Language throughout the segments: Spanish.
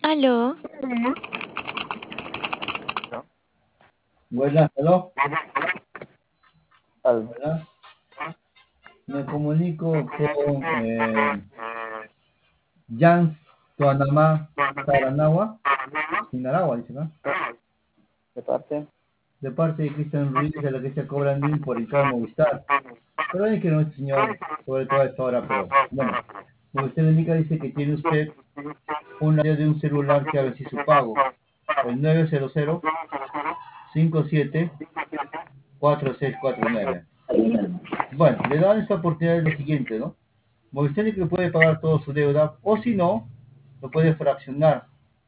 Aló, ¿No? Buenas, ¿aló? Al- Hola. Me comunico con Jans Tuanamá Taranagua, Sinarawa, dice, ¿no? de parte. De parte de Cristian Ruiz, de la que se cobra NIM por entrar a Movistar. Pero es que no es señor, sobre todo a esta hora, pero bueno. Movistar indica, dice que tiene usted una idea de un celular que ha vencido su pago. El 900-57-4649. Bueno, le dan esta oportunidad de lo siguiente, ¿no? Movistar que puede pagar toda su deuda, o si no, lo puede fraccionar,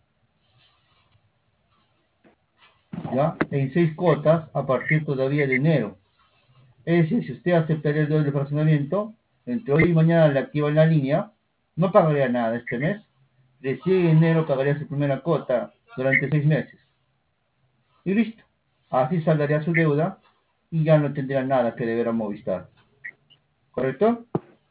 ¿ya? En 6 cuotas a partir todavía de enero. Es decir, si usted aceptaría el doble fraccionamiento, entre hoy y mañana le activa la línea, no pagaría nada este mes. Recién en enero pagaría su primera cuota durante 6 meses. Y listo. Así saldaría su deuda y ya no tendría nada que deber a Movistar. ¿Correcto?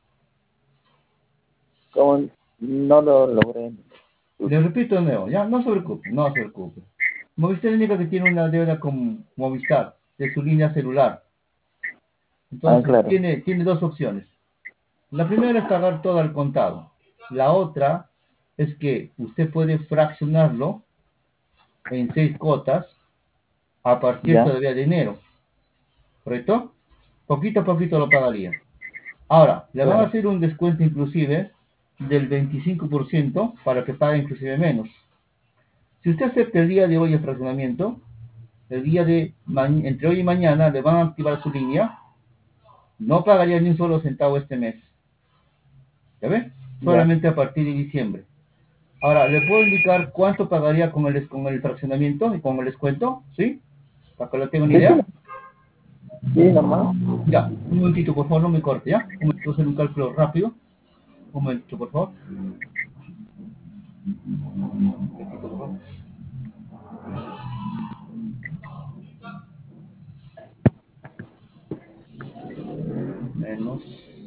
¿Cómo? No lo logré. Le repito de nuevo, ya, no se preocupe, no se preocupe. Movistar indica que tiene una deuda con Movistar de su línea celular. Ah, Entonces, claro. tiene dos opciones. La primera es pagar todo al contado. La otra es que usted puede fraccionarlo en 6 cuotas a partir Ya, todavía de enero. ¿Correcto? Poquito a poquito lo pagaría. Ahora, le van a claro. hacer un descuento inclusive del 25% para que pague inclusive menos. Si usted acepta el día de hoy el fraccionamiento, el día de entre hoy y mañana le van a activar su línea, no pagaría ni un solo centavo este mes. ¿Ya ve? Ya. Solamente a partir de diciembre. Ahora, ¿le puedo indicar cuánto pagaría con el fraccionamiento y con el descuento? ¿Sí? Para que lo tenga una Sí, sí, idea. sí, normal. Ya, un momentito, por favor, no me corte, ¿ya? Un momentito, hacer un cálculo rápido. Un momentito, por favor. Un momentito, por favor. Menos.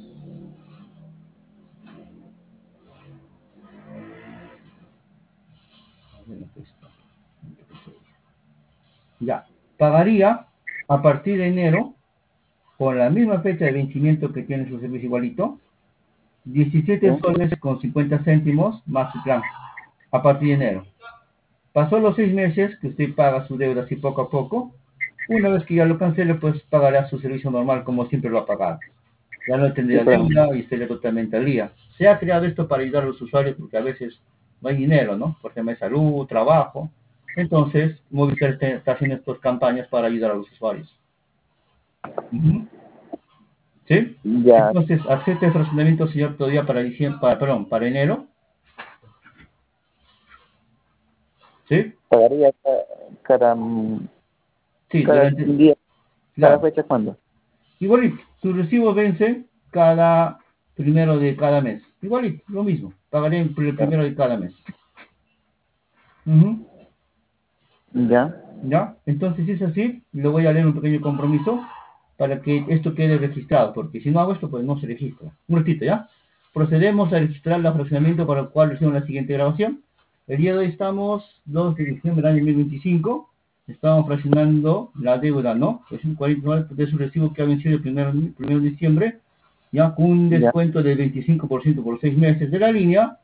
Ya, pagaría a partir de enero, con la misma fecha de vencimiento que tiene su servicio igualito, Sí, 17 soles con 50 céntimos más su plan, a partir de enero. Pasó los 6 meses que usted paga su deuda así poco a poco. Una vez que ya lo cancele, pues pagará su servicio normal como siempre lo ha pagado. Ya no sí, tendría claro. deuda y estaría totalmente al día. Se ha creado esto para ayudar a los usuarios porque a veces no hay dinero, ¿no? Por tema de salud, trabajo. Entonces, Movistar está haciendo estas campañas para ayudar a los usuarios. Ujú. ¿Sí? Ya, Entonces, acepta el fraccionamiento, señor, todavía para diciembre, perdón, para enero. ¿Sí? pagaría cada, Sí, cada durante, día, cada claro. fecha, ¿cuándo? Igualito, su recibo vence cada primero de cada mes. Igualito, lo mismo. Pagaré el primero de cada mes. Ujú. Ya, ¿Ya? Entonces, si es así, le voy a leer un pequeño compromiso para que esto quede registrado, porque si no hago esto, pues no se registra. Un ratito, ¿ya? Procedemos a registrar el fraccionamiento para el cual hicimos la siguiente grabación. El día de hoy estamos 2 de diciembre del año 2025. Estamos fraccionando la deuda, ¿no? Es un 49 de su recibo que ha vencido el primero de diciembre, ya con un ya, descuento del 25% por 6 meses de la línea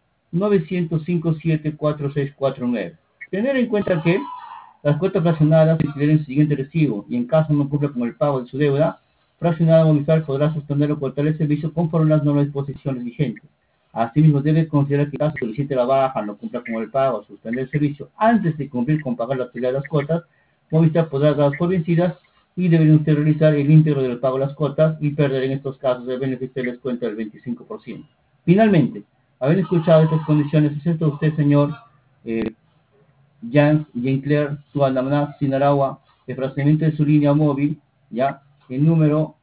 905.74649. Tener en cuenta que las cuotas fraccionadas se incluirán en su siguiente recibo y en caso no cumpla con el pago de su deuda, fraccionada Movistar podrá suspender o cortar el servicio conforme a las nuevas disposiciones vigentes. Asimismo, debe considerar que caso solicite la baja, no cumpla con el pago o suspender el servicio antes de cumplir con pagar la totalidad de las cuotas, Movistar podrá dar por vencidas y deberá usted realizar el íntegro del pago de las cuotas y perder en estos casos el beneficio del descuento del 25%. Finalmente, habiendo escuchado estas condiciones, ¿acepta usted, señor Jans Jean-Claire Tuanamana Sinarawa, el fraccionamiento de su línea móvil, ya, el número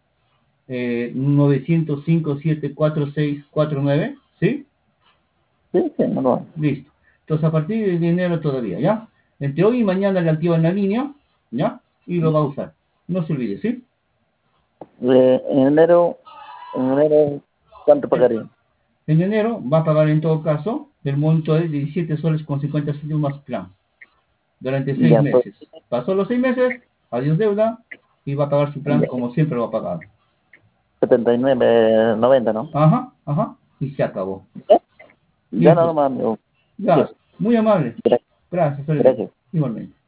905-74649, ¿sí? sí, sí, normal. Listo. Entonces, a partir de enero todavía, ¿ya? Entre hoy y mañana le activan la línea, ¿ya? Y lo va a usar. No se olvide, ¿sí? En enero, ¿cuánto En pagaría? en enero va a pagar en todo caso el monto de 17 soles con 50 céntimos más plan durante 6 Ya, pues, meses. Pasó los 6 meses, adiós deuda, y va a pagar su plan ya, como siempre lo va a pagar. 79.90, ¿no? Ajá, ajá, y se acabó. Ya, ya nada Listo. más, amigo. Ya, Gracias. muy amable. Gracias. Gracias, Freddy. Gracias. Igualmente.